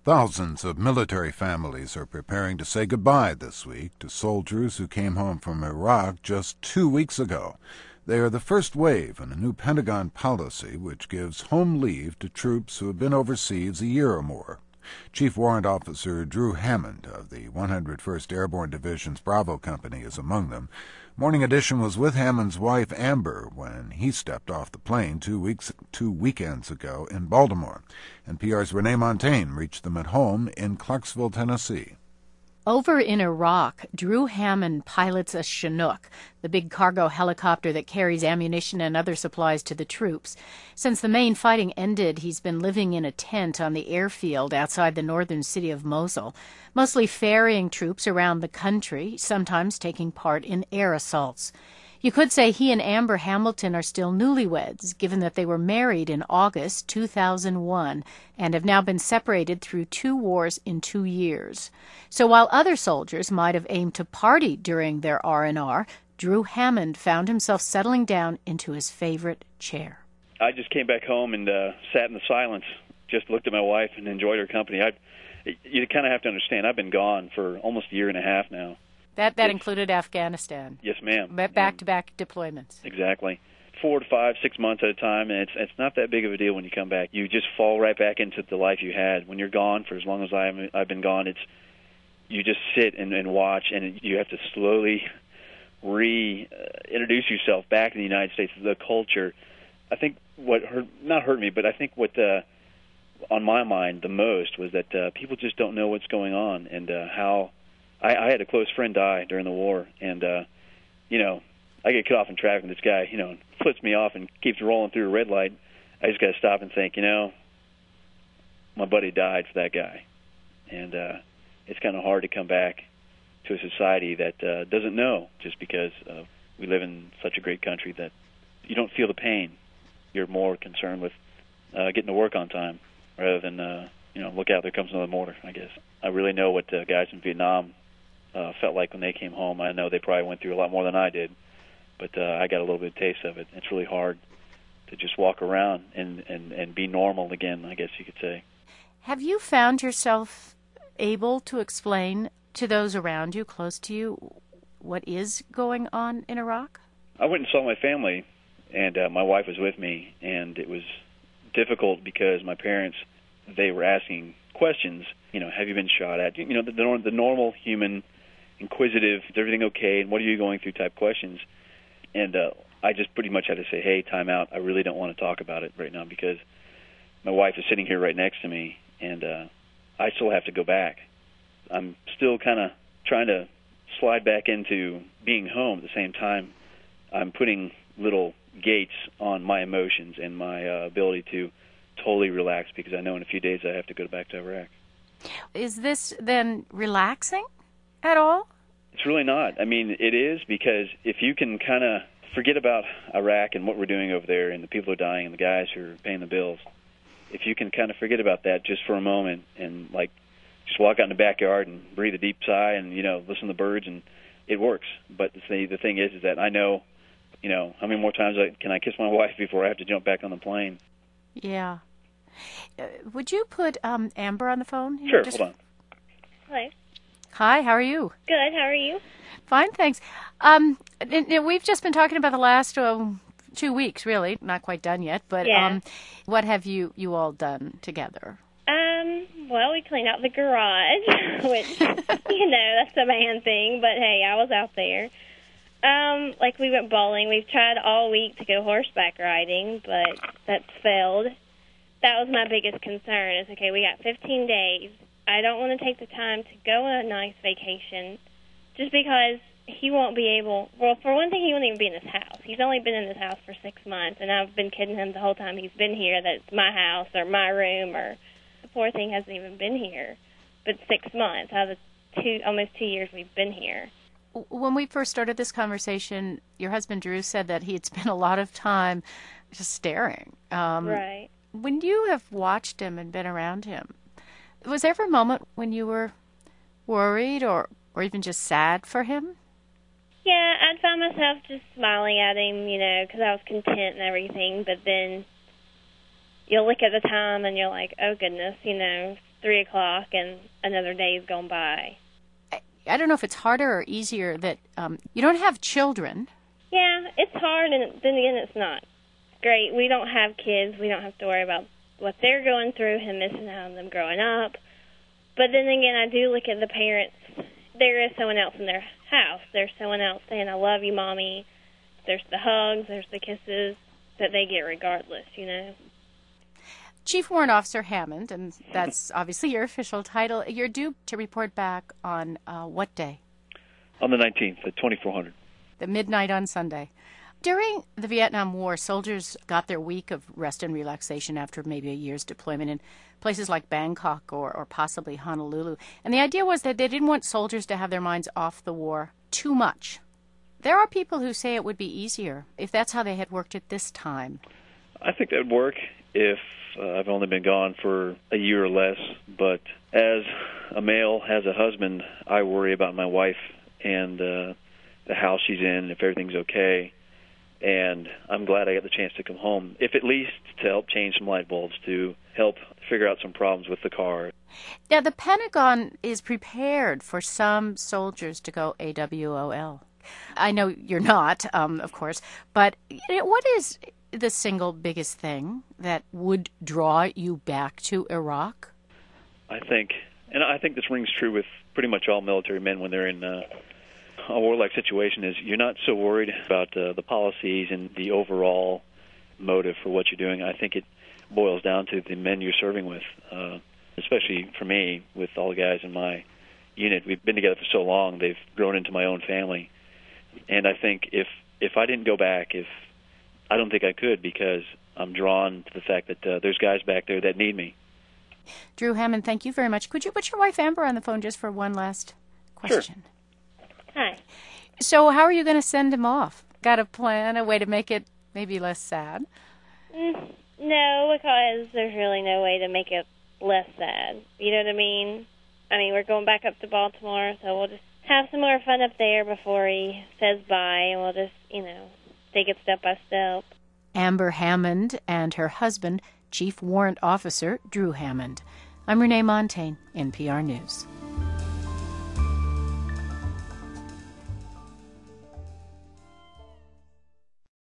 Thousands of military families are preparing to say goodbye this week to soldiers who came home from Iraq just 2 weeks ago. They are the first wave in a new Pentagon policy which gives home leave to troops who have been overseas a year or more. Chief Warrant Officer Drew Hammond of the 101st Airborne Division's Bravo Company is among them. Morning Edition was with Hammond's wife Amber when he stepped off the plane 2 weekends ago in Baltimore. NPR's Renee Montagne reached them at home in Clarksville, Tennessee. Over in Iraq, Drew Hammond pilots a Chinook, the big cargo helicopter that carries ammunition and other supplies to the troops. Since the main fighting ended, he's been living in a tent on the airfield outside the northern city of Mosul, mostly ferrying troops around the country, sometimes taking part in air assaults. You could say he and Amber Hamilton are still newlyweds, given that they were married in August 2001 and have now been separated through 2 wars in 2 years. So while other soldiers might have aimed to party during their R&R, Drew Hammond found himself settling down into his favorite chair. I just came back home and sat in the silence, just looked at my wife and enjoyed her company. You kind of have to understand, I've been gone for almost a year and a half now. That included Afghanistan. Yes, ma'am. Back-to-back deployments. Exactly. 4 to 5, 6 months at a time, and it's not that big of a deal when you come back. You just fall right back into the life you had. When you're gone for as long as I've been gone, you just sit and watch, and you have to slowly reintroduce yourself back in the United States, the culture. I think what not hurt me, but I think what on my mind the most was that people just don't know what's going on and how. I had a close friend die during the war, and, I get cut off in traffic, and this guy, flips me off and keeps rolling through a red light. I just got to stop and think, my buddy died for that guy. And it's kind of hard to come back to a society that doesn't know, just because we live in such a great country that you don't feel the pain. You're more concerned with getting to work on time rather than, look out, there comes another mortar, I guess. I really know what guys in Vietnam felt like when they came home. I know they probably went through a lot more than I did, but I got a little bit of taste of it. It's really hard to just walk around and be normal again, I guess you could say. Have you found yourself able to explain to those around you, close to you, what is going on in Iraq? I went and saw my family, and my wife was with me, and it was difficult because my parents, they were asking questions, have you been shot at? The normal human, inquisitive, is everything okay, and what are you going through type questions. And I just pretty much had to say, hey, time out. I really don't want to talk about it right now because my wife is sitting here right next to me, and I still have to go back. I'm still kind of trying to slide back into being home. At the same time, I'm putting little gates on my emotions and my ability to totally relax because I know in a few days I have to go back to Iraq. Is this then relaxing at all? It's really not. I mean, it is because if you can kind of forget about Iraq and what we're doing over there and the people who are dying and the guys who are paying the bills, if you can kind of forget about that just for a moment and, just walk out in the backyard and breathe a deep sigh and, listen to the birds, and it works. But the thing is that I know, how many more times can I kiss my wife before I have to jump back on the plane? Yeah. Would you put Amber on the phone? Sure, hold on. Hello. Hi, how are you? Good, how are you? Fine, thanks. We've just been talking about the last 2 weeks, really. Not quite done yet, but yeah. What have you all done together? Well, we cleaned out the garage, which, that's a man thing, but hey, I was out there. We went bowling. We've tried all week to go horseback riding, but that's failed. That was my biggest concern is, okay, we got 15 days. I don't want to take the time to go on a nice vacation just because he won't be able, well, for one thing, he won't even be in his house. He's only been in his house for 6 months, and I've been kidding him the whole time he's been here that it's my house or my room, or the poor thing hasn't even been here. But 6 months out of the almost 2 years we've been here. When we first started this conversation, your husband Drew said that he'd spent a lot of time just staring. Right. When you have watched him and been around him, was there ever a moment when you were worried or even just sad for him? Yeah, I'd find myself just smiling at him, because I was content and everything. But then you'll look at the time and you're like, oh, goodness, 3 o'clock and another day's gone by. I don't know if it's harder or easier that you don't have children. Yeah, it's hard, and then again, it's not. Great. We don't have kids. We don't have to worry about what they're going through, him missing out on them growing up. But then again, I do look at the parents. There is someone else in their house. There's someone else saying, I love you, Mommy. There's the hugs. There's the kisses that they get regardless, you know. Chief Warrant Officer Hammond, and that's obviously your official title, you're due to report back on what day? On the 19th at 2400. The midnight on Sunday. During the Vietnam War, soldiers got their week of rest and relaxation after maybe a year's deployment in places like Bangkok or possibly Honolulu. And the idea was that they didn't want soldiers to have their minds off the war too much. There are people who say it would be easier if that's how they had worked it this time. I think that would work if I've only been gone for a year or less. But as a male has a husband, I worry about my wife and the house she's in, if everything's okay. And I'm glad I got the chance to come home, if at least to help change some light bulbs, to help figure out some problems with the car. Now, the Pentagon is prepared for some soldiers to go AWOL. I know you're not, of course, but what is the single biggest thing that would draw you back to Iraq? I think this rings true with pretty much all military men when they're in a war-like situation, is you're not so worried about the policies and the overall motive for what you're doing. I think it boils down to the men you're serving with, especially for me, with all the guys in my unit. We've been together for so long, they've grown into my own family. And I think if I didn't go back, I don't think I could, because I'm drawn to the fact that there's guys back there that need me. Drew Hammond, thank you very much. Could you put your wife Amber on the phone just for one last question? Sure. Hi. So how are you going to send him off? Got a plan, a way to make it maybe less sad? No, because there's really no way to make it less sad. You know what I mean? We're going back up to Baltimore, so we'll just have some more fun up there before he says bye, and we'll just, take it step by step. Amber Hammond and her husband, Chief Warrant Officer Drew Hammond. I'm Renee Montaigne, NPR News.